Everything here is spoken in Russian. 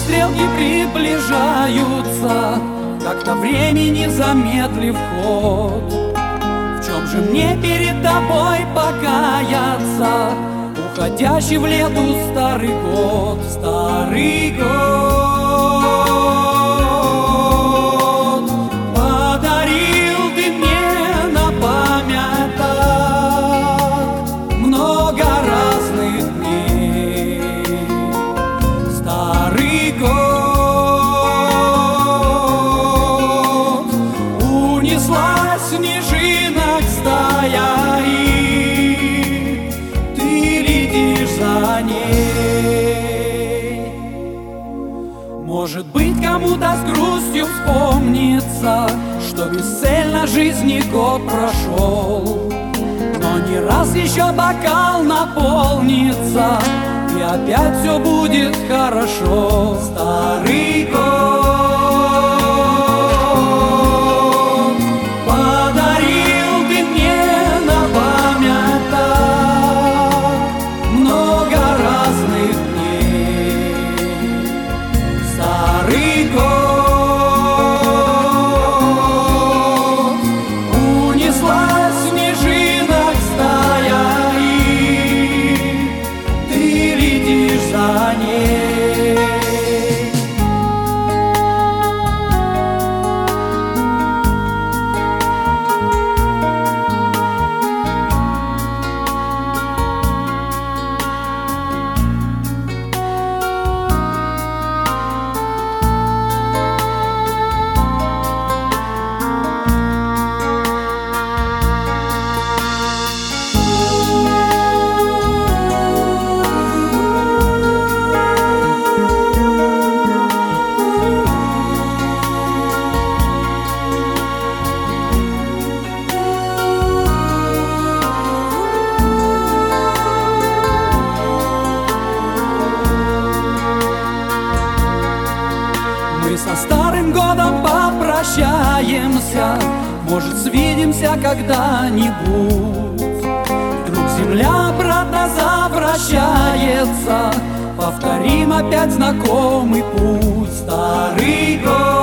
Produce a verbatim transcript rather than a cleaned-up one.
стрелки приближаются, как-то времени замедлив ход. В чем же мне перед тобой покаяться, уходящий в лету старый год, старый год? Подарил ты мне на память так много разных дней. Старый год, унеслась снежинок стая, и ты летишь за ней. Может быть, кому-то с грустью вспомнится, что бесцельно жизни год прошел, но не раз еще бокал наполнится, и опять все будет хорошо. Старый год, подарил ты мне на память так много разных дней. Старый год, унеслась снежинок стая, и ты летишь за ней. Мы со старым годом попрощаемся, может, свидимся когда-нибудь. Вдруг земля обратно завращается, повторим опять знакомый путь. Старый год.